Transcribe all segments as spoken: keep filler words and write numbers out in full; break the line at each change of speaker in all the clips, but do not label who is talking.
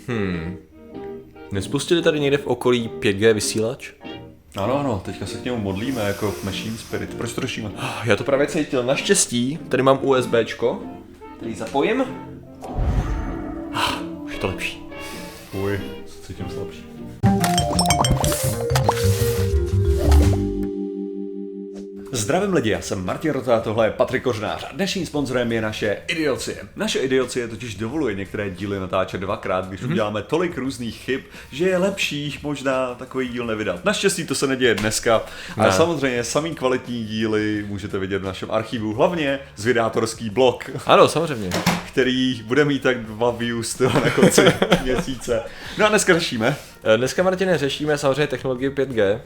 Hmm. Nespustili tady někde v okolí pět G vysílač?
Ano, ano, teďka se k němu modlíme jako Machine Spirit. Proč to řešíme?
Já to právě cítil. Naštěstí, tady mám USBčko, který zapojím. Ah, už je to lepší.
Uj, cítím slabší. Zdravím lidi, já jsem Martin Rota a tohle je Patrik Kořnář a dnešním sponzorem je naše Idiocie. Naše Idiocie totiž dovoluje některé díly natáčet dvakrát, když mm-hmm. uděláme tolik různých chyb, že je lepší možná takový díl nevydat. Naštěstí to se neděje dneska, ale ne. Samozřejmě samý kvalitní díly můžete vidět v našem archivu, hlavně zvědátorský blog.
Ano, samozřejmě.
Který bude mít tak dva views na konci měsíce. No a dneska řešíme.
Dneska, Martine, řešíme samozřejmě technologii pět G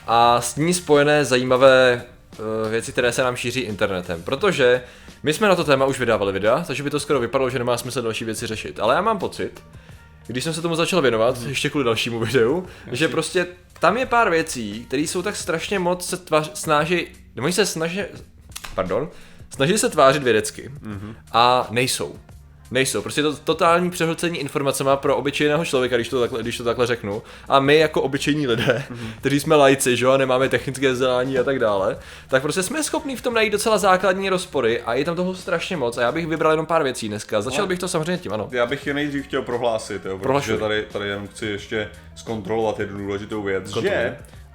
a s ní spojené zajímavé věci, které se nám šíří internetem, protože my jsme na to téma už vydávali videa, takže by to skoro vypadalo, že nemá smysl další věci řešit, ale já mám pocit, když jsem se tomu začal věnovat, mm. ještě kvůli dalšímu videu, Jasně. že prostě tam je pár věcí, které jsou tak strašně moc se tvař, snaží, nebo se snaží, pardon, snaží se tvářit vědecky mm-hmm. a nejsou. Nejsou, prostě to totální přehlcení informacema pro obyčejného člověka, když to takhle, když to takhle řeknu. A my jako obyčejní lidé, mm-hmm. kteří jsme laici, že jo, a nemáme technické vzdělání a tak dále, tak prostě jsme schopní v tom najít docela základní rozpory a je tam toho strašně moc a já bych vybral jenom pár věcí dneska. Začal bych to samozřejmě tím, ano.
Já bych je nejdřív chtěl prohlásit, jo, protože tady, tady jenom chci ještě zkontrolovat jednu důležitou věc, Kontroluji. že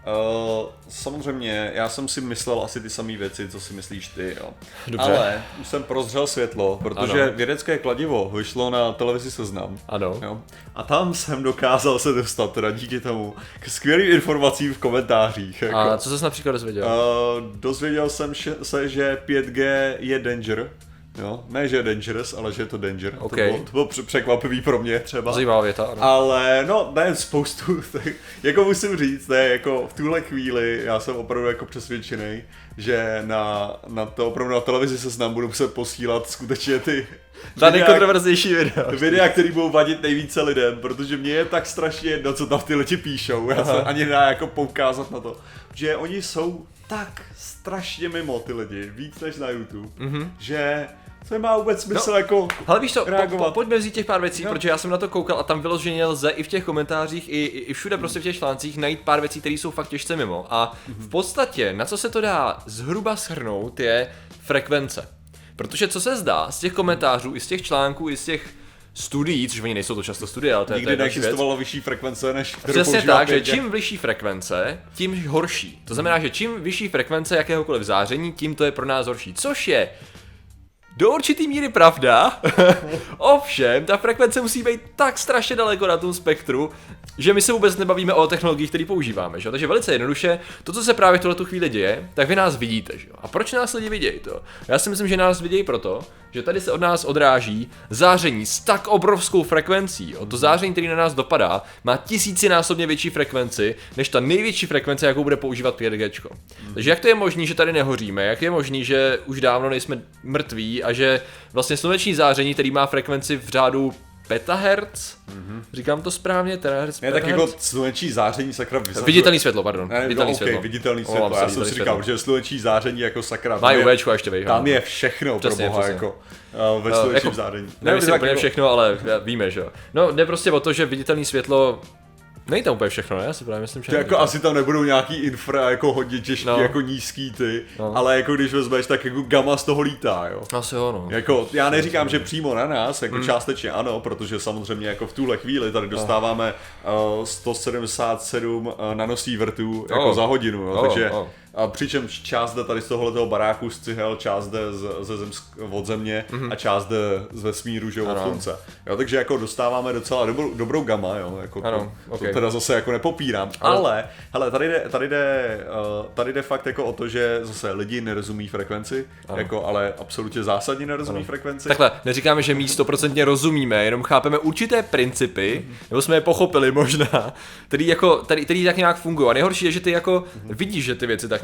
Uh, samozřejmě, já jsem si myslel asi ty samé věci, co si myslíš ty, jo.
Dobře.
Ale už jsem prozřel světlo, protože ano. vědecké kladivo vyšlo na televizi Seznam.
Ano.
Jo. A tam jsem dokázal se dostat, teda díky tomu, k skvělým informacím v komentářích. Jako.
A co jsi například dozvěděl?
Uh, dozvěděl jsem se, že pět G je danger. Jo, ne, že je dangerous, ale že je to danger.
Okay.
To, bylo, to bylo překvapivý pro mě třeba.
Zajímavá věta, ano.
Ale no, ne, spoustu, tak, jako musím říct, ne, jako v tuhle chvíli já jsem opravdu jako přesvědčený, že na, na to opravdu na televizi Seznam budu muset posílat skutečně ty
ta nejkontroverznější videa.
Videa, který budou vadit nejvíce lidem, protože mě je tak strašně jedno, co tam ty lidi píšou. Já jsem ani nedá jako poukázat na to, že oni jsou tak strašně mimo ty lidi, víc než na YouTube, mm-hmm. že to nemá vůbec smysl no, jako
ale víš co,
reagovat.
Po, po, pojďme vzít těch pár věcí, no. protože já jsem na to koukal a tam vyloženě lze i v těch komentářích, i, i všude prostě v těch článcích najít pár věcí, které jsou fakt těžce mimo. A v podstatě, na co se to dá zhruba shrnout, je frekvence. Protože co se zdá z těch komentářů, i z těch článků, i z těch studií, což oni nejsou to často studie, ale to je, to je další věc.
Neexistovalo vyšší frekvence, než kterou
Přesně tak, že čím vyšší frekvence, tím horší. To znamená, že čím vyšší frekvence jakéhokoliv záření, tím to je pro nás horší. Což je do určitý míry pravda, ovšem ta frekvence musí být tak strašně daleko na tom spektru, že my se vůbec nebavíme o technologiích, které používáme, že? Takže velice jednoduše, to, co se právě v tuhletu chvíli děje, tak vy nás vidíte, že? A proč nás lidi vidějí to? Já si myslím, že nás vidějí proto, že tady se od nás odráží záření s tak obrovskou frekvencí. Jo? To záření, který na nás dopadá, má tisícinásobně větší frekvenci, než ta největší frekvence, jakou bude používat pět G. Mm. Takže jak to je možné, že tady nehoříme? Jak je možné, že už dávno nejsme mrtví a že vlastně sluneční záření, který má frekvenci v řádu petahertz, mm-hmm. říkám to správně, terahertz,
ne, tak jako sluneční záření sakra
vysařuje. Viditelný světlo, pardon.
Ne,
viditelný
no,
světlo.
Okay, viditelný světlo, já jsem si říkal, že sluneční záření jako sakra.
Mají UVčko ještě vejde.
Tam je všechno
přesně,
pro boha,
přesně.
jako uh, ve sluneční uh, jako, záření.
Nevím úplně jako všechno, ale víme, že jo. No, jde prostě o to, že viditelný světlo nejde tam úplně všechno, ne? Já si právě myslím, že...
Jako asi tam nebudou nějaký infra jako hodně těžký, no. jako nízký ty, no. ale jako když vezmeš, tak jako gamma z toho lítá, jo.
Asi jo, no.
Jako, já neříkám, že přímo na nás, jako mm. částečně ano, protože samozřejmě jako v tuhle chvíli tady dostáváme uh, sto sedmdesát sedm uh, nanosívertů jako oh. za hodinu, jo, oh. takže... Oh. A přičemž část jde tady z tohoto baráku z cihel, část jde z, ze zemsk, od země mm-hmm. a část jde z vesmíru, že od slunce. Jo, takže jako dostáváme docela dobrou, dobrou gamma, jo, jako
ano,
to,
okay.
to teda zase jako nepopírám, ale, ale hele, tady jde, tady, jde, uh, tady jde fakt jako o to, že zase lidi nerozumí frekvenci, jako, ale absolutně zásadně nerozumí ano. frekvenci.
Takhle, neříkáme, že my stoprocentně rozumíme, jenom chápeme určité principy, mm-hmm. nebo jsme je pochopili možná, který jako, tady, který tak nějak fungují. A nejhorší je, že ty jako mm-hmm. vidíš, že ty věci tak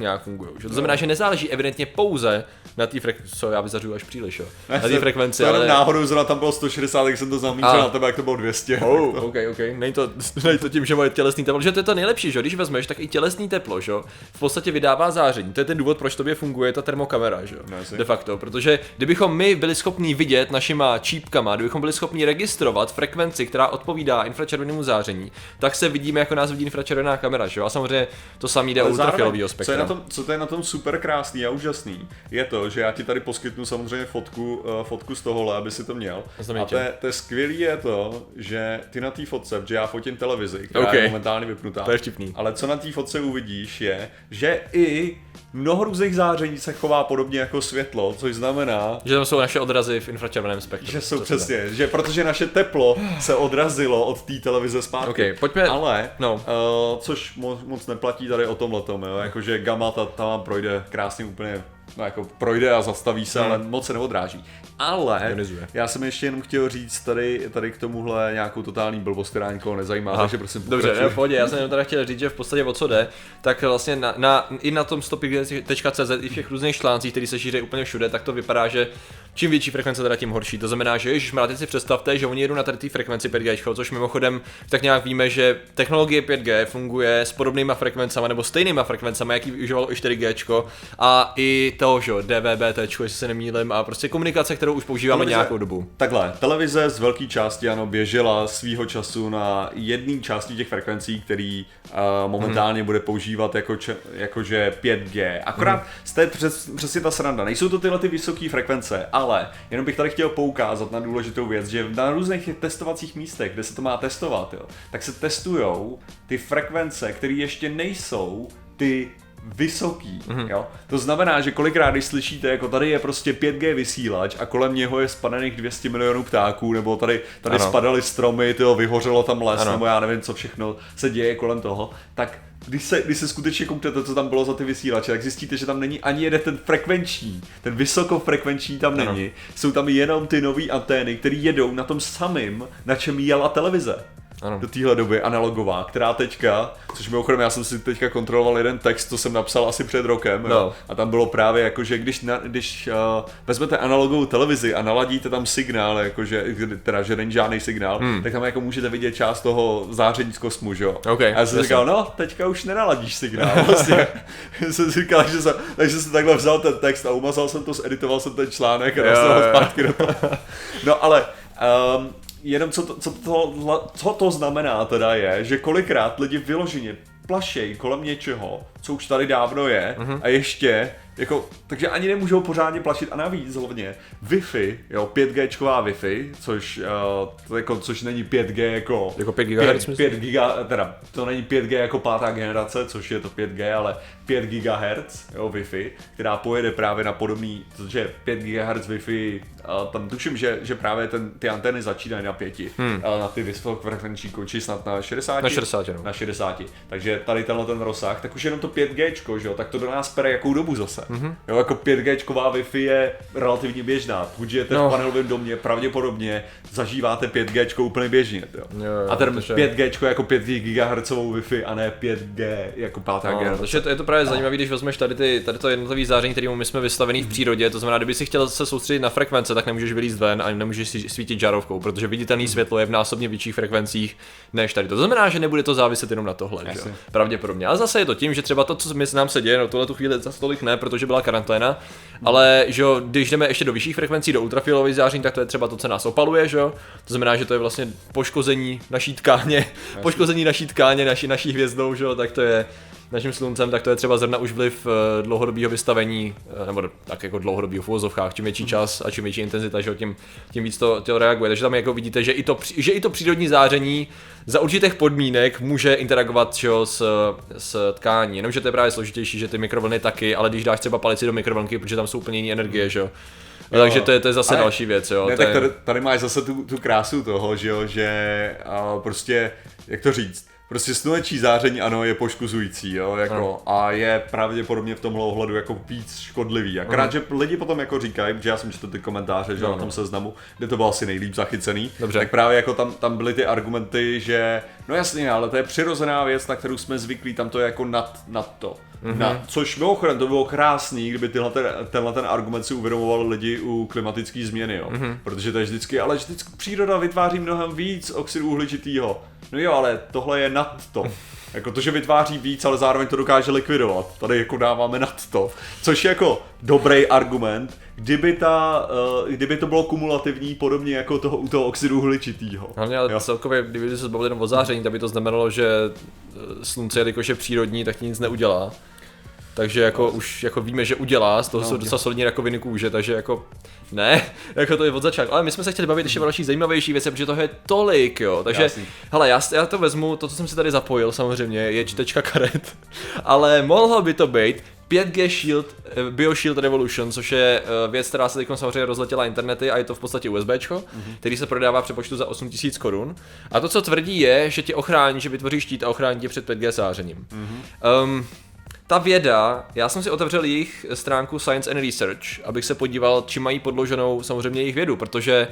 nějak fungují. To znamená, že nezáleží evidentně pouze na té frekvenci, co já vyzařuju až příliš, jo. Na té frekvenci,
ale... náhodou zrovna tam bylo sto šedesát, tak jsem to zamířil na tebe, jak to bylo dvě stě.
Oh, ok, ok. Není to, není to tím, že moje tělesný teplo, že to je to nejlepší, že když vezmeš, tak i tělesný teplo, že v podstatě vydává záření. To je ten důvod, proč tobě funguje ta termokamera, že
no,
de facto, protože kdybychom my byli schopni vidět našima čípkama, kdybychom byli schopni registrovat frekvenci, která odpovídá infračervenému záření, tak se vidíme, jako nás vidí infračervená kamera, že jo? A samozřejmě to samé jde o ultrafialového spektra.
Co je na tom, co to je na tom super krásný a úžasný, je to, že já ti tady poskytnu samozřejmě fotku, uh, fotku z tohohle, aby si to měl. A to je, to je skvělý je to, že ty na té fotce, že já fotím televizi, která okay. je momentálně vypnutá.
To je vtipný.
Ale co na té fotce uvidíš je, že i mnoho různých záření se chová podobně jako světlo, což znamená,
že tam jsou naše odrazy v infračerveném spektru.
Že jsou přesně, že protože naše teplo se odrazilo od té televize zpátky.
Okay, pojďme.
Ale,
no.
uh, což mo- moc neplatí tady o tomhletom, jo, jakože gamma ta, ta vám projde krásně úplně, no jako projde a zastaví se, hmm. ale moc se neodráží. Ale
Ionizuje.
Já jsem ještě jenom chtěl říct tady, tady k tomuhle nějakou totální blbost, která nikoho nezajímá, takže prosím
pokračuj. Dobře, ne, v pohodě, já jsem jenom teda chtěl říct, že v podstatě o co jde, tak vlastně na, na, i na tom stopik tečka cé zet i všech různých článcích, které se šíří úplně všude, tak to vypadá, že čím větší frekvence, teda tím horší. To znamená, že ježišmarja, teď si představte, že oni jedou na tady té frekvenci pět gé, což mimochodem tak nějak víme, že technologie pět gé funguje s podobnýma frekvencemi nebo stejnýma frekvencemi, jaký využívalo i čtyři gé a i to, že D V B T, jestli se nemýlím, a prostě komunikace, kterou už používáme televize, nějakou dobu.
Takhle, televize z velké části ano běžela svýho času na jedné části těch frekvencí, který uh, momentálně mm. bude používat jako če, jakože pět gé. Akorát mm. jste přes, přesně ta sranda. Nejsou to tyhle ty vysoké frekvence, ale jenom bych tady chtěl poukázat na důležitou věc, že na různých testovacích místech, kde se to má testovat, jo, tak se testujou ty frekvence, které ještě nejsou ty vysoký, mm-hmm. jo. To znamená, že kolikrát, když slyšíte, jako tady je prostě pět gé vysílač a kolem něho je spadaných dvě stě milionů ptáků, nebo tady, tady spadaly stromy, tyjo, vyhořelo tam les, ano. nebo já nevím, co všechno se děje kolem toho, tak když se, když se skutečně kouknete, co tam bylo za ty vysílače, tak zjistíte, že tam není ani jeden ten frekvenční, ten vysokofrekvenční tam není, ano. Jsou tam jenom ty nové antény, které jedou na tom samým, na čem jela televize. Ano. Do téhle doby analogová, která teďka, což mimochodem já jsem si teďka kontroloval jeden text, co jsem napsal asi před rokem, no. jo, a tam bylo právě jako, že když, na, když uh, vezmete analogovou televizi a naladíte tam signál, jakože, teda, že není žádný signál, hmm. tak tam jako můžete vidět část toho záření z kosmu, že jo.
Okay,
a já jsem si říkal, no, teďka už nenaladíš signál, vlastně. jsem si říkal, že jsem, takže jsem takhle vzal ten text a umazal jsem to, editoval jsem ten článek a dostal ho zpátky do toho. No ale, um, jenom co to, co, to, co to znamená teda je, že kolikrát lidi vyloženě plašejí kolem něčeho, co už tady dávno je, mm-hmm. a ještě, jako, takže ani nemůžou pořádně plašit a navíc hlavně Wi-Fi, jo, pět géčková Wi-Fi, což, uh, to jako, což není pět gé jako,
jako pět gigahertz,
pět, pět giga, teda to není pět gé jako pátá generace, což je to pět gé, ale pět gigahertz, jo, Wi-Fi, která pojede právě na podobný, protože pět gigahertz Wi-Fi, uh, tam tuším, že, že právě ten, ty antény začínají na pěti, hmm. uh, na ty vysokofrekvenční končí snad na šedesáti,
na šedesáti, no.
na šedesáti, takže tady tenhle ten rozsah, tak už jenom to pět géčko, že jo, tak to do nás pere jakou dobu zase. Mm-hmm. Jo, jako pět géčková Wi-Fi je relativně běžná. Pokud žijete no. v panelovém domě, pravděpodobně zažíváte pět géčko úplně běžně, jo. Jo, jo, a ten protože... pět géčko jako pět gigahertzovou Wi-Fi a ne pět gé jako pátá
no,
generace.
Takže to je to právě no. zajímavé, když vezmeš tady ty tady to jednotlivé záření, kterému my jsme vystavení v přírodě, to znamená, kdyby si chtěl se soustředit na frekvence, tak nemůžeš vylízt ven a nemůžeš si svítit žárovkou, protože viditelné světlo je v násobně větších frekvencích než tady. To znamená, že nebude to záviset jenom na tohle, že? Pravděpodobně. A zase je to tím, že třeba to, co my nám se děje, no tohle tu chvíli za stolik ne, protože byla karanténa, ale že jo, když jdeme ještě do vyšších frekvencí, do ultrafialových záření, tak to je třeba to, co nás opaluje, že jo. To znamená, že to je vlastně poškození naší tkáně, poškození naší tkáně, naší naší hvězdou, že jo, tak to je naším sluncem, tak to je třeba zrovna už vliv dlouhodobého vystavení, nebo tak jako dlouhodobého v uvozovkách, čím větší čas a čím větší intenzita, že tím, tím víc to, to reaguje. Takže tam jako vidíte, že i to, že i to přírodní záření za určitých podmínek může interagovat, že jo, s, s tkání. Jenomže to je právě složitější, že ty mikrovlny taky, ale když dáš třeba palici do mikrovlnky, protože tam jsou úplně jiné energie, že jo. Jo, takže to je, to je zase ale, další věc, jo.
Ne,
to
tak
je...
tady, tady máš zase tu, tu krásu toho, že jo, že a prostě, jak to říct, prostě slunečí záření, ano, je poškozující, jo, jako, no. a je pravděpodobně v tomhle ohledu jako víc škodlivý. Akorát, no. že lidi potom jako říkají, že já jsem četl ty komentáře, že no, na tom seznamu, kde to bylo asi nejlíp zachycený, dobře. Tak právě jako tam, tam byly ty argumenty, že No jasně, ale to je přirozená věc, na kterou jsme zvyklí, tam to je jako nad, nad to. Mm-hmm. Na, což mimochodem, to bylo krásný, kdyby tyhle ten, tenhle ten argument si uvědomovali lidi u klimatické změny, jo. Mm-hmm. Protože to je vždycky, ale vždycky příroda vytváří mnohem víc oxidu uhličitýho. No jo, ale tohle je nad to. Jako to, že vytváří víc, ale zároveň to dokáže likvidovat. Tady jako dáváme nad to. Což je jako dobrý argument, kdyby, ta, uh, kdyby to bylo kumulativní, podobně jako toho, u toho oxidu uhličitýho.
Hlavně ale celkově, kdyby se bavili jenom o záření, tak by to znamenalo, že slunce, jelikož je přírodní, tak nic neudělá. Takže jako už jako víme, že udělá, z toho no, jsou docela solidní rakoviny kůže, takže jako ne, jako to je od začátku. Ale my jsme se chtěli bavit ještě o další zajímavější věci, protože toho je tolik, jo. Takže, Jasný. hele, já, já to vezmu, to, co jsem si tady zapojil samozřejmě, je čtečka karet, ale mohlo by to být pět G Shield, BioShield Revolution, což je věc, která se teď samozřejmě rozletěla internety a je to v podstatě USBčko, mm-hmm. který se prodává v přepočtu za osm tisíc korun. A to, co tvrdí, je, že tě ochrání, že vytvoří štít a ochrání tě před pět G zářením. Mm-hmm. Um, Ta věda, já jsem si otevřel jejich stránku Science and Research, abych se podíval, čím mají podloženou samozřejmě jejich vědu, protože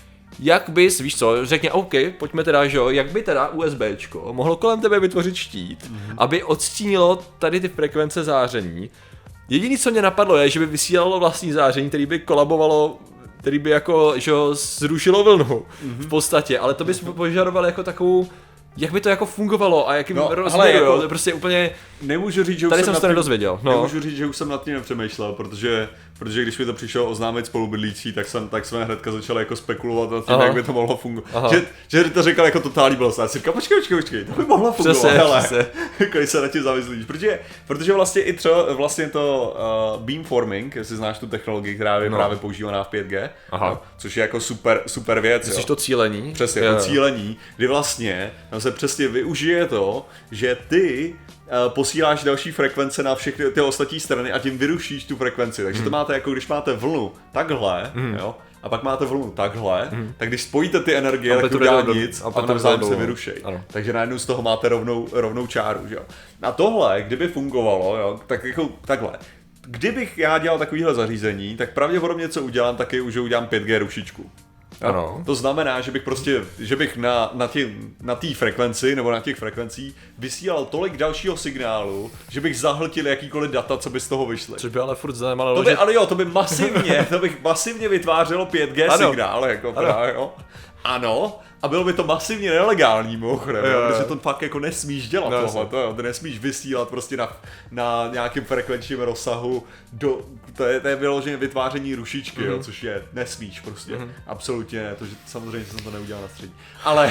jak bys, víš co, řekně OK, pojďme teda, že jo, jak by teda USBčko mohlo kolem tebe vytvořit štít, mm-hmm. aby odstínilo tady ty frekvence záření. Jediné, co mě napadlo, je, že by vysílalo vlastní záření, který by kolabovalo, který by jako, že jo, zrušilo vlnu mm-hmm. v podstatě, ale to bys požadoval jako takovou. Jak by to jako fungovalo a jakým no, rozměru, jako, jo, to je prostě úplně,
nemůžu říct, že
tady
už
jsem se to nedozvěděl. No.
Nemůžu říct, že už jsem nad tím nepřemýšlel, protože, protože když mi to přišlo oznámit spolubydlící, tak jsem, tak jsme hnedka začali jako spekulovat nad tím, Aha. jak by to mohlo fungovat. Že, že to říkal jako totální blbost, a si říkal, počkej, počkej, počkej, to by mohlo fungovat, přesně, hele, přesně. Když se na tím zamyslíš, protože, protože vlastně i třeba vlastně to uh, beamforming, jestli znáš tu technologii, která je no. právě používaná v pět G, no, což je jako super, super věc.
Myslíš to cílení?
Přesně, to cílení, kdy vlastně tam se přesně využije je to, že ty uh, posíláš další frekvence na všechny ty ostatní strany a tím vyrušíš tu frekvenci. Takže mm. to máte jako když máte vlnu takhle, mm. jo, a pak máte vlnu takhle, mm. tak když spojíte ty energie, a tak to udělá nic a, a navzájem se vyrušej. Takže najednou z toho máte rovnou, rovnou čáru, že jo. A tohle, kdyby fungovalo, jo, tak jako takhle. Kdybych já dělal takovýhle zařízení, tak pravděpodobně co udělám, tak je už udělám pět G rušičku.
Ano.
To znamená, že bych prostě, že bych na, na té na té frekvenci, nebo na těch frekvencích vysílal tolik dalšího signálu, že bych zahltil jakýkoliv data, co by z toho vyšly.
Což by ale furt znamenalo,
to by, že... Ale jo, to by masivně, to bych masivně vytvářelo pět G ano. signál, jako ano. Právě, jo. Ano, a bylo by to masivně nelegální, mimochodem, protože to fakt jako nesmíš dělat no, tohle, to, jo, to nesmíš vysílat prostě na, na nějakém frekvenčním rozsahu, do, to je, to je vyloženě vytváření rušičky, mm-hmm. jo, což je, nesmíš prostě, mm-hmm. absolutně ne, to, že samozřejmě jsem to neudělal na střední, ale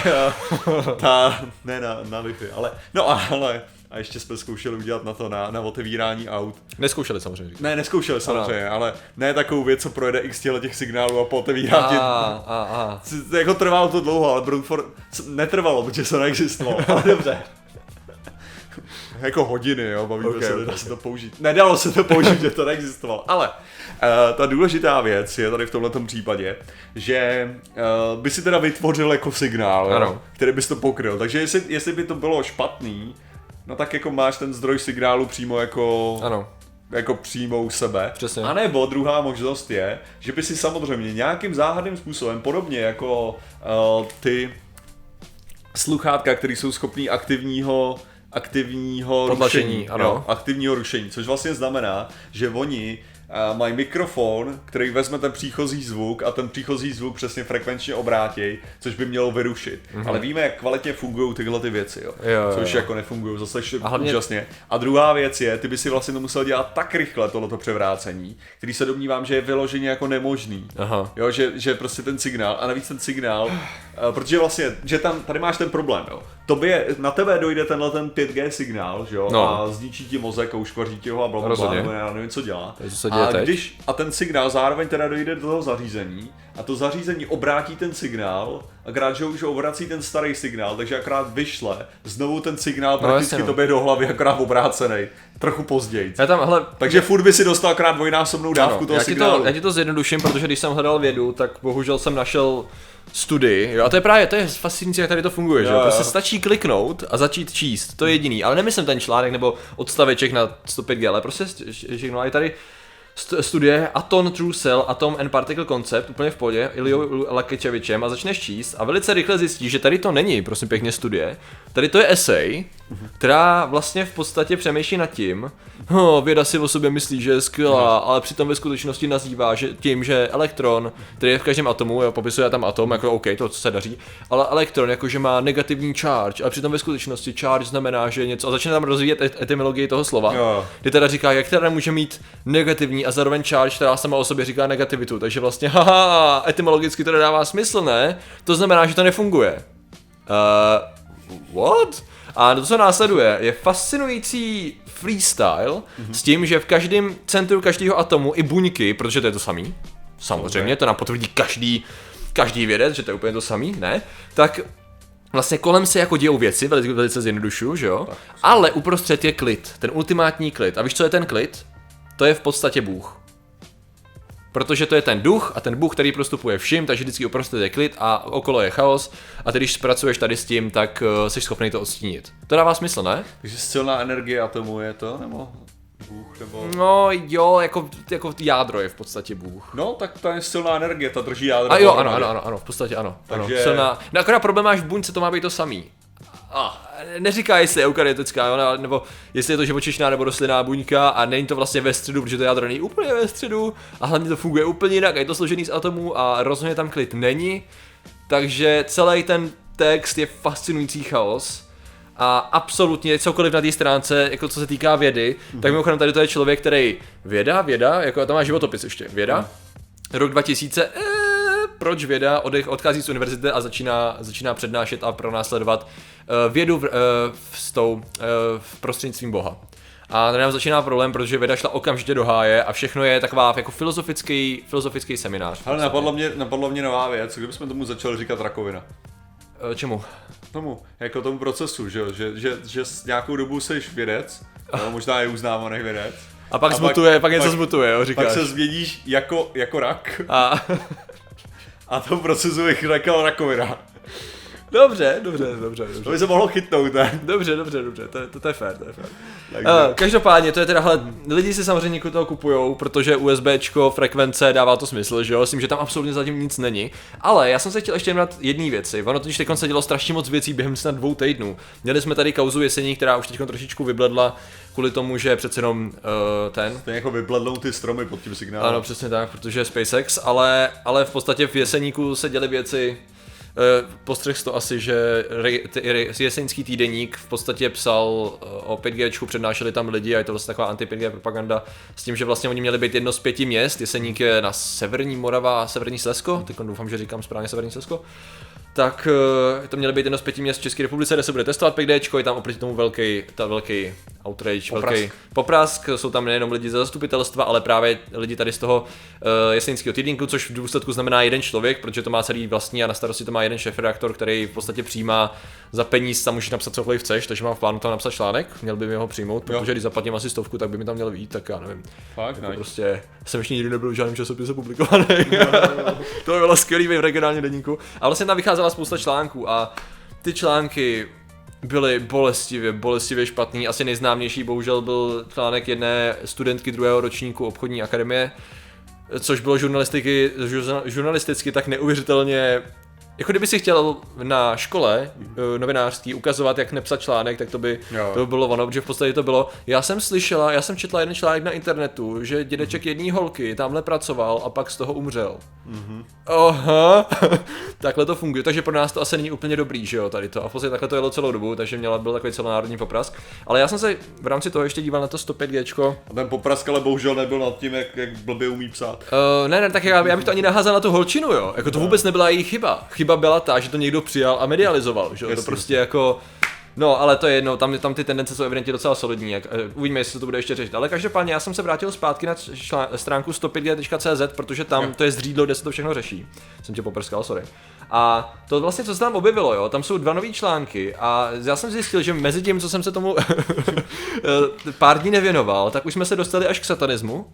ta, ne na, na Wi-Fi, ale, no ale, a ještě jsme zkoušeli udělat na to, na, na otevírání aut.
Neskoušeli samozřejmě.
Ne, neskoušeli samozřejmě, ano. ale ne takovou věc, co projede x těch signálů a po otevírání.
A, a, a.
Jako trvalo to dlouho, ale Brute Force netrvalo, protože to neexistovalo, ale dobře. Jako hodiny, jo, bavíme okay, se, nedá okay. se to použít. Nedalo se to použít, že to neexistovalo, ale uh, ta důležitá věc je tady v tomhletom případě, že uh, by si teda vytvořil jako signál, jo, který bys to pokryl, takže jestli, jestli by to bylo špatný, no tak jako máš ten zdroj signálu přímo jako,
ano.
jako přímo u sebe.
Přesně.
A nebo druhá možnost je, že by si samozřejmě nějakým záhadným způsobem, podobně jako uh, ty sluchátka, které jsou schopný aktivního aktivního rušení,
ano.
Jo, aktivního rušení, což vlastně znamená, že oni uh, mají mikrofon, který vezme ten příchozí zvuk a ten příchozí zvuk přesně frekvenčně obrátí, což by mělo vyrušit. Mm-hmm. Ale víme, jak kvalitně fungují tyhle ty věci, jo? Jo, jo, což jo. jako nefungují zase a hlavně... úžasně. A druhá věc je, ty by si vlastně to musel dělat tak rychle, tohleto převrácení, který se domnívám, že je vyloženě jako nemožný. Aha. Jo, že, že prostě ten signál, a navíc ten signál, uh, protože vlastně, že tam, tady máš ten problém, jo. Tobě, na tebe dojde tenhle ten pět G signál, že jo, no. a zničí ti mozek a uškvaří ti ho a blablabla, nebo já nevím, co dělá. A, když, a ten signál zároveň teda dojde do toho zařízení a to zařízení obrátí ten signál, akorát, že už obrací ten starý signál, takže akorát vyšle znovu ten signál prakticky no, tobě do hlavy, akorát obrácený, trochu později. Takže furt by si dostal akorát dvojnásobnou dávku ano, toho
já
signálu.
To, já ti to zjednoduším, protože když jsem hledal vědu, tak bohužel jsem našel studii, jo, a to je právě, to je fascinující, jak tady to funguje, jo, že jo, prostě stačí kliknout a začít číst, to je jediný, ale nemyslím ten článek nebo odstaveček na sto pět G, ale prostě všechno, a je tady studie Atom True Cell, Atom and Particle Concept, úplně v pohodě, Ilijou Lakečevičem a začneš číst a velice rychle zjistíš, že tady to není, prosím pěkně, studie, tady to je esej, která vlastně v podstatě přemýšlí nad tím, oh, věda si o sobě myslí, že je skvělá, ale přitom ve skutečnosti nazývá že tím, že elektron, který je v každém atomu, jo, popisuje tam atom, jako OK, to se daří, ale elektron jakože má negativní charge, ale přitom ve skutečnosti charge znamená, že něco, a začne tam rozvíjet et- etymologii toho slova, jo. Kdy teda říká, jak teda může mít negativní a zároveň charge, která sama o sobě říká negativitu, takže vlastně haha, etymologicky to nedává smysl, ne? To znamená, že to nefunguje. Uh, what? A to, co následuje, je fascinující freestyle mm-hmm. s tím, že v každém centru každého atomu i buňky, protože to je to samý, samozřejmě, okay. To nám potvrdí každý, každý vědec, že to je úplně to samý, ne? Tak vlastně kolem se jako dějou věci, velice, velice zjednodušuju, že jo? Tak, ale uprostřed je klid, ten ultimátní klid. A víš, co je ten klid? To je v podstatě Bůh. Protože to je ten duch a ten Bůh, který prostupuje všim, takže vždycky uprostřed je klid a okolo je chaos a ty, když pracuješ tady s tím, tak uh, jsi schopný to odstínit. To dává smysl, ne?
Takže silná energie atomu je to, nebo Bůh, nebo...
No jo, jako, jako jádro je v podstatě Bůh.
No, tak ta je silná energie, ta drží jádro.
A jo, ano, ano, ano, ano, v podstatě ano. Takže... ano silná... No akorát problém máš v buňce, to má být to samý. Ah, neříká, jestli je eukaryotická, nebo jestli je to živočišná nebo rostlinná buňka a není to vlastně ve středu, protože to jádro není úplně ve středu a hlavně to funguje úplně jinak a je to složený z atomů a rozhodně tam klid není, takže celý ten text je fascinující chaos a absolutně cokoliv na té stránce, jako co se týká vědy, mm. tak mimochodem tady to je člověk, který věda, věda, jako tam má životopis ještě, věda, mm. rok dva tisíce, eh, proč věda odech, odchází z univerzity a začíná, začíná přednášet a pronásledovat uh, vědu v, uh, s tou, uh, v prostřednictvím Boha. A tady nám začíná problém, protože věda šla okamžitě do háje a všechno je taková jako filozofický, filozofický seminář.
Ale napadlo mě, napadlo mě nová věc, kdybychom tomu začali říkat rakovina.
Uh, čemu?
Tomu, jako tomu procesu, že, že, že, že s nějakou dobu seš vědec, no, možná je uznávaný vědec.
A pak a zmutuje, pak, pak něco zmutuje, jo, říkáš.
Pak se změníš jako, jako rak.
A...
A to procesu bych řekl rakovina.
Dobře, dobře, dobře, dobře.
To by se mohlo chytnout, ne?
Dobře, dobře, dobře, to, to, to je fér, to je fér. Uh, každopádně, to je teda, hele, lidi si samozřejmě toho kupujou, protože USBčko, frekvence, dává to smysl, že jo, s tím, že tam absolutně zatím nic není. Ale já jsem se chtěl ještě jmenovat jedné věci, ono totiž teď se dělo strašně moc věcí během snad dvou týdnů. Měli jsme tady kauzu Jeseník, která už teď trošičku vybledla kvůli tomu, že přece jenom uh, ten...
Ty jako vyblednou ty stromy pod tím signálem.
Ano, přesně tak, protože SpaceX, ale, ale v podstatě v Jeseníku se děly věci. Postřeh to asi, že Jeseňský týdeník v podstatě psal o pět G, přednášeli tam lidi a je to vlastně taková anti pět G propaganda s tím, že vlastně oni měli být jedno z pěti měst. Jeseník je na severní Morava a severní Slezsko, teď doufám, že říkám správně severní Slezsko. Tak to mělo být jedno z pěti měst v České republice, kde se bude testovat pět G, je tam oproti tomu velký, ta velký outrage, poprask. velký poprask, jsou tam nejenom lidi ze zastupitelstva, ale právě lidi tady z toho uh, Jeseňského týdníku, což v důsledku znamená jeden člověk, protože to má celý vlastní a na starosti to má jeden šéfredaktor, který v podstatě přijímá za peníz, tam můžeš napsat cokoliv chceš, takže mám v plánu tam napsat článek, měl by mi ho přijmout, protože když zaplatím asi stovku, tak by mi tam měl vít, tak já nevím.
Fakt,
jako prostě jsem ještě nikdy nebyl v žádném časopise publikovaný. To by bylo skvělý v regionálním deníku. A vlastně tam vycházela spousta článků a ty články byly bolestivě, bolestivě špatný. Asi nejznámější bohužel byl článek jedné studentky druhého ročníku obchodní akademie, což bylo žurnalistiky, žurnalisticky tak neuvěřitelně. Jako kdyby si chtěl na škole mm. novinářský ukazovat, jak nepsat článek, tak to by, to by bylo ono, protože v podstatě to bylo, já jsem slyšela, já jsem četla jeden článek na internetu, že dědeček jedné holky tamhle pracoval a pak z toho umřel. Mm-hmm. Aha, takhle to funguje, takže pro nás to asi není úplně dobrý, že jo, tady to. A v podstatě takhle to jelo celou dobu, takže měla, byl takový celonárodní poprask. Ale já jsem se v rámci toho ještě díval na to sto pět G.
A ten poprask ale bohužel nebyl nad tím, jak, jak blbě umí psát.
Uh, ne, ne, tak já, já bych to ani naházal na tu holčinu, jo, jako to vůbec nebyla její chyba. Chyba byla ta, že to někdo přijal a medializoval, že jo, to prostě jako... No, ale to je jedno, tam, tam ty tendence jsou evidentně docela solidní, jak, uvidíme, jestli to bude ještě řešit. Ale každopádně já jsem se vrátil zpátky na člán, stránku sto pět G tečka cé zet, protože tam jo. to je zřídlo, kde se to všechno řeší. Jsem tě poprskal, sorry. A to vlastně, co se tam objevilo, jo, tam jsou dva nový články a já jsem zjistil, že mezi tím, co jsem se tomu pár dní nevěnoval, tak už jsme se dostali až k satanismu.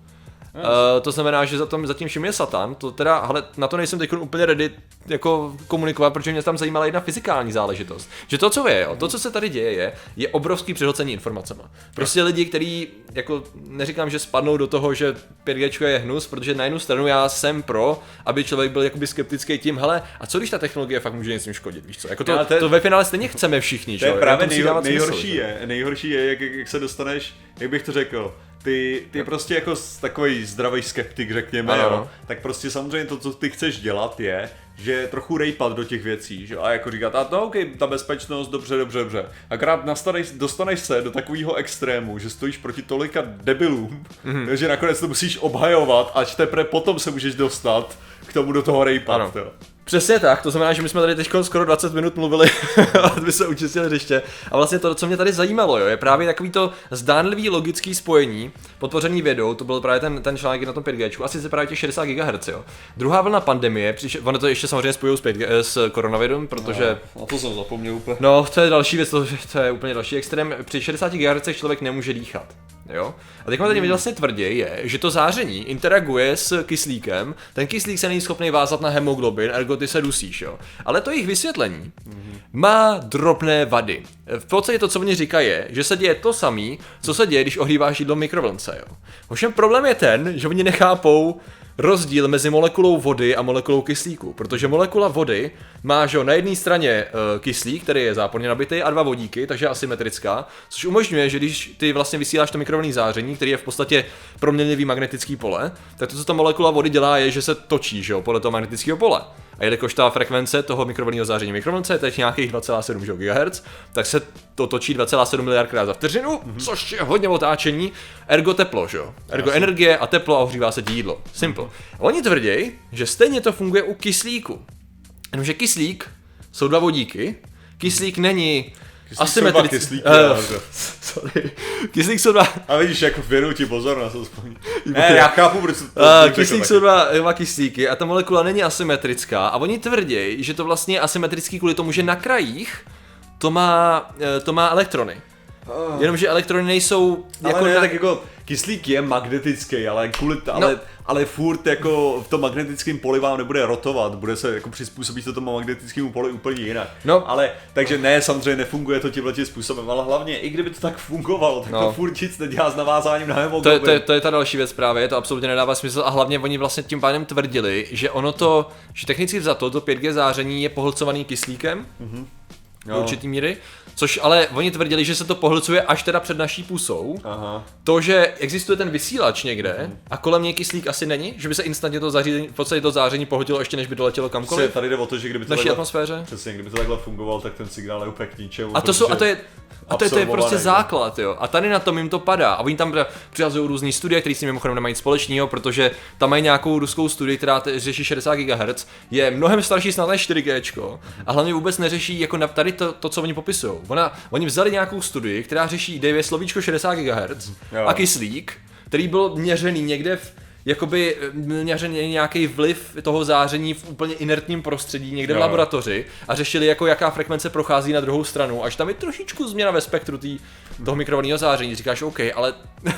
Uh, to znamená, že za, tom, za tím vším je Satan, to teda, ale na to nejsem teď úplně ready jako komunikovat, protože mě tam zajímala jedna fyzikální záležitost. Že to, co je, jo, to, co se tady děje, je, je obrovský přehlcení informacema. Prostě lidi, kteří, jako neříkám, že spadnou do toho, že pět G je hnus, protože na jednu stranu já jsem pro, aby člověk byl jakoby skeptický tím, hele, a co když ta technologie fakt může něco škodit, víš co? Jako to, to, to ve finále stejně chceme všichni,
to je
čo?
právě nejhor, nejhorší
smysl,
je, nejhorší je, jak, jak se dostaneš, jak bych to řekl, ty, ty prostě jako takový zdravý skeptik, řekněme, jo, tak prostě samozřejmě to, co ty chceš dělat, je, že trochu rejpat do těch věcí, že? A jako říkat, a no ok, ta bezpečnost, dobře, dobře, dobře. Akorát nastaneš, dostaneš se do takového extrému, že stojíš proti tolika debilům, mm-hmm. že nakonec to musíš obhajovat, až teprve potom se můžeš dostat k tomu do toho rejpat.
Přesně tak, to znamená, že my jsme tady teď skoro dvacet minut mluvili, aby se učistili hřiště. A vlastně to, co mě tady zajímalo, jo, je právě takový to zdánlivý logický spojení, podpořený vědou, to byl právě ten, ten článek na tom pět G, a sice právě těch šedesát gigahertzů. Jo. Druhá vlna pandemie, ono to ještě samozřejmě spojují s, pět G, s koronavirem, protože...
No, a to jsem zapomněl úplně.
No, to je další věc, to, to je úplně další extrém. Při šedesáti gigahertzech člověk nemůže dýchat. Jo? A teď tady vlastně tvrdí je, že to záření interaguje s kyslíkem, ten kyslík se není schopný vázat na hemoglobin, ergo ty se dusíš, jo. Ale to jejich vysvětlení mm-hmm. má drobné vady. V podstatě to, co oni říkají, je, že se děje to samé, co se děje, když ohříváš jídlo v mikrovlnce, jo. Ovšem problém je ten, že oni nechápou rozdíl mezi molekulou vody a molekulou kyslíku, protože molekula vody má, že na jedné straně uh, kyslík, který je záporně nabitý, a dva vodíky, takže je asymetrická, což umožňuje, že když ty vlastně vysíláš to mikrovlnné záření, který je v podstatě proměnlivý magnetický pole, tak to, co ta molekula vody dělá, je, že se točí, že jo, podle toho magnetického pole. A jelikož ta frekvence toho mikrovlnného záření mikrovlnce je teď nějakých dva celá sedm gigahertzů, tak se to točí dva celá sedm miliardkrát za vteřinu, mm-hmm. což je hodně otáčení, ergo teplo, že jo? Ergo Jasně. energie a teplo a ohřívá se jídlo. Simple. Mm-hmm. Oni tvrdí, že stejně to funguje u kyslíku. Jenomže kyslík jsou dva vodíky, kyslík není asymetrický.
Kyslík jsou dva kyslíky,
uh, sorry. Kyslík jsou dva...
A vidíš, jako věnuju ti pozornost aspoň. Ne, já chápu, proč to...
Uh, kyslík jsou dva, dva kyslíky a ta molekula není asymetrická a oni tvrdí, že to vlastně je asymetrický kvůli tomu, že na krajích to má, to má elektrony. Oh. Jenomže elektrony nejsou...
Ale
jako
ne,
na...
tak jako kyslík je magnetický, ale kvůli t- ale, no. ale furt jako v tom magnetickém poli vám nebude rotovat, bude se jako přizpůsobit to tomu magnetickému poli úplně jinak. No. Ale, takže ne, samozřejmě nefunguje to tímhletím způsobem, ale hlavně, i kdyby to tak fungovalo, tak no. to furt nic nedělá s navázáním na hemoglobin.
To je, to, je, to je ta další věc právě, to absolutně nedává smysl a hlavně oni vlastně tím pádem tvrdili, že ono to, že technicky vzato to pět G záření je pohlcovaný kyslíkem, mm-hmm. do určitý míry, což ale oni tvrdili, že se to pohlcuje až teda před naší pusou. Aha. To, že existuje ten vysílač někde mm. a kolem něj kyslík asi není, že by se instantně to zařízení, v podstatě to záření pohltilo ještě než by doletělo kamkoliv.
Přesně, tady jde o to, že kdyby to
naší
takhle,
atmosféře.
Přesně, kdyby to takhle fungoval, tak ten signál je úplně k ničemu.
A to jsou, a to je A to je, to je prostě základ, jo. A tady na tom jim to padá. A oni tam přihazují různý studie, které s tím mimochodem nemají společného, protože tam mají nějakou ruskou studii, která řeší šedesát gigahertzů, je mnohem starší snad než čtyři G, a hlavně vůbec neřeší jako na tady to, to co oni popisují. Ona, oni vzali nějakou studii, která řeší dejme slovíčko šedesát gigahertzů a kyslík, který byl měřený někde v jakoby měřený nějaký vliv toho záření v úplně inertním prostředí někde v jo. laboratoři a řešili jako jaká frekvence prochází na druhou stranu, až tam je trošičku změna ve spektru tý, toho mikrovlnného záření, říkáš OK, ale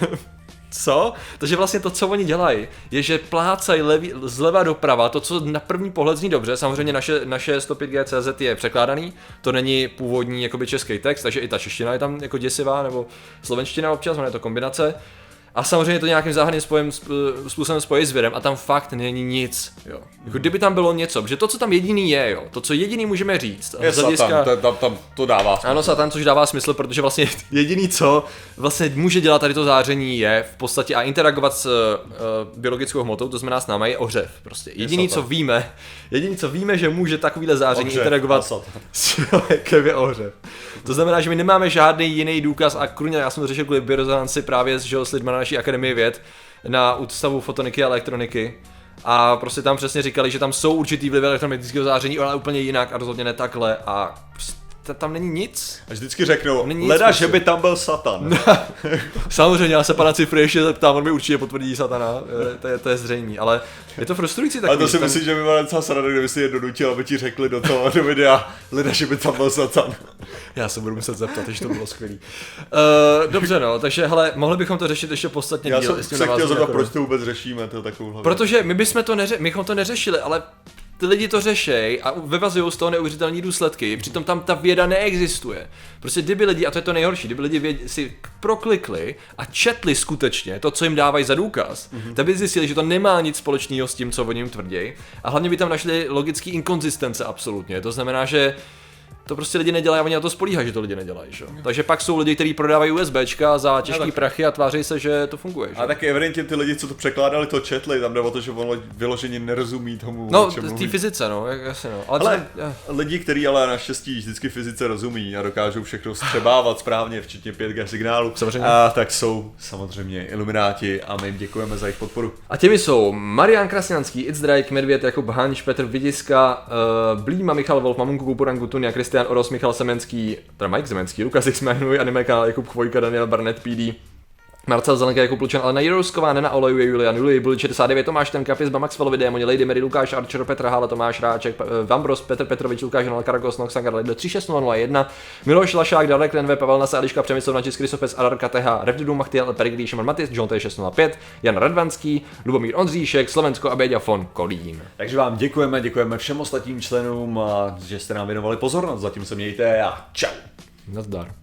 co? Takže vlastně to, co oni dělají, je, že plácají leví, zleva doprava, to, co na první pohled zní dobře, samozřejmě naše, naše sto pět G C Z je překládaný, to není původní jakoby český text, takže i ta čeština je tam jako děsivá, nebo slovenština občas, je to kombinace. A samozřejmě to nějakým záhadným spojem, způsobem spojí s virem a tam fakt není nic, jo. Jako kdyby tam bylo něco, protože to, co tam jediný je, jo, to, co jediný můžeme říct.
Je hlediska... Satan, to, tam, tam to dává smysl.
Ano, Satan, což dává smysl, protože vlastně jediný, co vlastně může dělat tady to záření je v podstatě a interagovat s uh, biologickou hmotou, to znamená s námi, je ohřev. Prostě jediný, co víme, jediný, co víme, že může takovýhle záření ohřev, interagovat s člověkem, je ohřev. To znamená, že my nemáme žádný jiný důkaz a kruně, já jsem to řešil kvůli biorezonanci právě s, s lidmi na naší akademii věd na ústavu fotoniky a elektroniky a prostě tam přesně říkali, že tam jsou určitý vlivy elektromagnetického záření, ale úplně jinak a rozhodně ne takhle a ta, tam není nic.
A vždycky řeknou,
Není
leda,
nic
že by tam byl Satan.
Samozřejmě, já se pana Cifry ještě zeptám, on mi určitě potvrdí Satana, to je, to je zřejmý, ale je to frustrující takový.
Ale to si
ten...
myslím, že by byla docela sranda, kdyby si je donutil, aby ti řekli do toho do videa, leda, že by tam byl Satan.
Já se budu muset zeptat, takže to bylo skvělý. Uh, dobře no, takže hele, mohli bychom to řešit ještě podstatně
Já
díl.
jsem se chtěl zeptat, proč to vůbec řešíme, to takovou hlavu.
Protože my bychom to, neře- mychom to neřešili, ale ty lidi to řešej a vyvazují z toho neuvěřitelné důsledky, přitom tam ta věda neexistuje. Prostě kdyby lidi, a to je to nejhorší, kdyby lidi věd- si proklikli a četli skutečně to, co jim dávají za důkaz, mm-hmm. tak by zjistili, že to nemá nic společného s tím, co oni jim tvrdí. A hlavně by tam našli logický inkonzistence absolutně. To znamená, že to prostě lidi nedělají a oni na to spolíhají, že to lidi nedělají. Že? Takže pak jsou lidi, kteří prodávají USBčka za těžký tak... prachy a tváří se, že to funguje. Že?
A tak evidentně ty lidi, co to překládali, to četli, tam jde o to, že on vyloženě nerozumí tomu,
no,
o čem mluví.
té fyzice, no, jasně no. Ale,
ale
to...
lidi, kteří ale naštěstí vždycky fyzice rozumí a dokážou všechno střebávat správně, včetně pět G signálu,
samozřejmě.
A tak jsou samozřejmě ilumináti a my jim děkujeme za jejich podporu.
A těmi jsou Marian Krasňanský, It's Drake, Medvěd, Jakub Hanš, Petr Vidiska, uh, Blíma, Michal Wolf, Mamunku Kupurangu, Tunia, Kristian Oros, Michal Semenský, teda Mike Semenský, Lukas X jmenuje, Anime kanál Jakub Chvojka, Daniel Barnett, P D, Marcel Zelenka, Jakub Lučan, Alena Jirousková, Nena Olejuje, Julian Julij, Bulli šedesát devět, Tomáš Temka, Pizba, Maxwellovi, Démoni, Lady Mary, Lukáš Archer, Petr Hála, Tomáš Ráček, Vambros, Petr Petrovič, Lukáš Honal, Karagos, Noxangar, Lidl tři šest nula nula jedna, Miloš Lašák, Darek Lenve, Pavel Nasa, Eliška Přemysl, Načis, Krysopes, Adar Kateha, Revdidu Machtiel, Perigrí, Šimon Matis, John T šest nula pět, Jan Radvanský, Lubomír Ondříšek, Slovensko a Béďa von Kolín.
Takže vám děkujeme, děkujeme všem ostatním členům, že jste nám věnovali pozornost, zatím se mějte a čau.
Nazdar.